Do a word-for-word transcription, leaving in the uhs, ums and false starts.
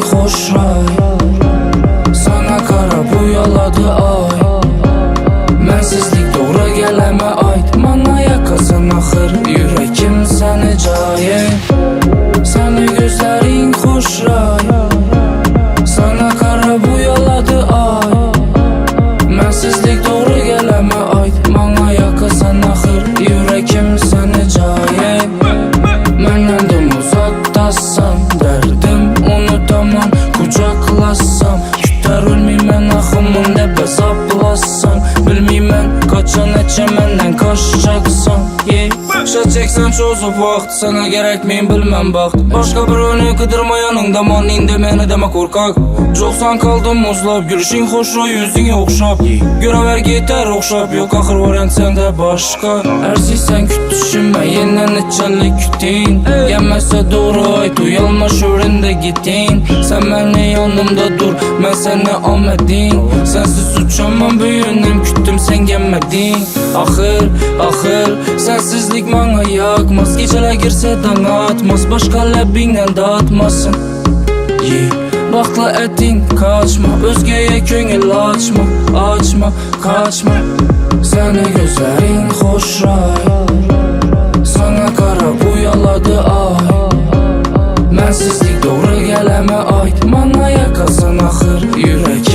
hoş ray. Sana qara bu yaladı ay. Mənsizlik doğru gələmə aid. Mana yakasan axır yürəkim səni caye. Səni gözlərin xoş ray. Sana qara bu yaladı ay. Mənsizlik doğru gələmə aid. Mana yakasan axır yürəkim səni caye. Məndən uzaqdasan, dərdim unutamam, qucaqlasam. Kütər ölməyəm axımın nəbə saplasam. Bilməyəm qaçan neçə məndən qaçacaqsan. Başa çəksən çözüb vaxt, sənə gərəkməyim bilməm vaxt. Başqa bir önü qıdırma yanında, man indi məni demə qorqaq. Çoxsan qaldım muzlab, gülüşün xoşra, yüzün oxşab. Görəvər getər oxşab, yox axır varən səndə başqa. Ərsizsən küt düşünmə, yenə neçəlik kütün. Gəlməsə doğru ay, duyalma şöründə gitin. Sən məni yanımda dur, mən sənə amədin. Sənsiz uçamam böyündən, kütdüm sən gəlmədin. Axır, axır, sənsizlik mənə yakmaz. Gecələ girsə dana atmaz, başqa ləbinlə dağıtmasın. Vaxtla ətin kaçma, özgəyə könül açma. Açma, kaçma. Səni gözlərin xoş ray. Sana qara bu yaladı ay. Mənsizlik doğru gələmə aid. Mana yakasan axır yürək